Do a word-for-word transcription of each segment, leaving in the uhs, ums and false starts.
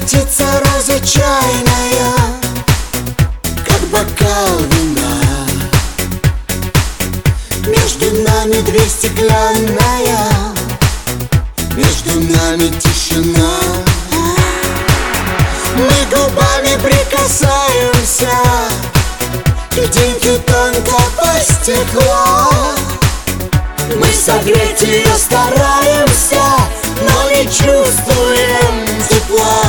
птица роза чайная, как бокал вина. Между нами дверь стеклянная, между нами тишина. Мы губами прикасаемся к деньке тонкого стекла. Мы согреть ее стараемся, но не чувствуем тепла.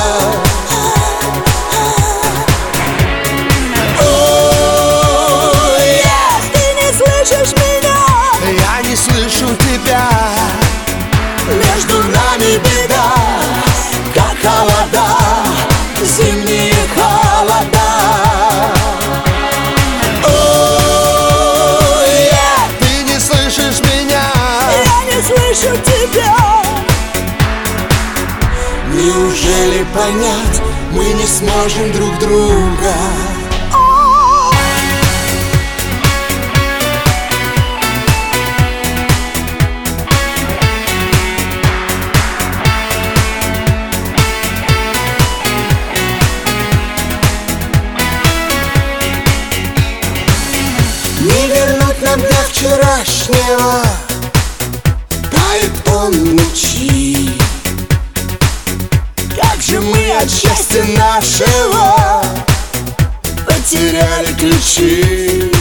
Ой, ты не слышишь меня, я не слышу тебя. Между нами беда, как холода, зимние холода. Ой, ты не слышишь меня, я не слышу тебя. Неужели понять мы не сможем друг друга? Не вернуть нам до вчерашнего, тает он в ночи. Как же мы от счастья нашего потеряли ключи.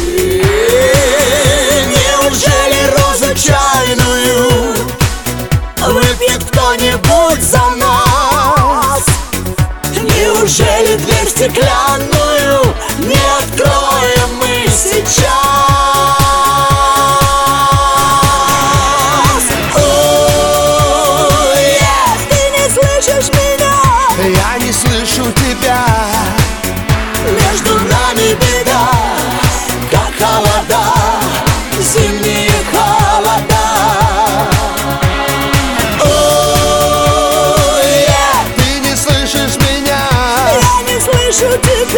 Неужели розу чайную выпьет кто-нибудь за нас? Неужели дверь стеклянную не откроем мы сейчас? Ой, ты не слышишь меня, я не слышу тебя. Между нами беда, как холода, зимние холода. Ой, ты не слышишь меня, я не слышу тебя.